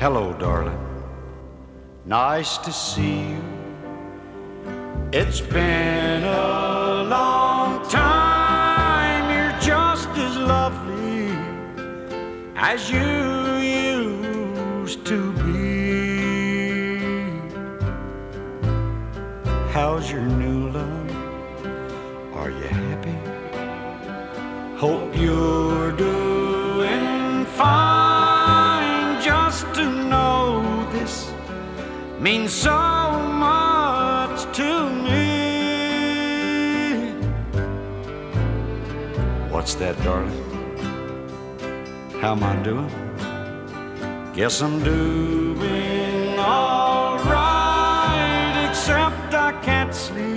Hello, darling. Nice to see you. It's been a long time. You're just as lovely as you used to be. How's your new love? Are you happy? Hope you're doing fine. Just to know this means so much to me. What's that, darling? How am I doing? Guess I'm doing all right, except I can't sleep.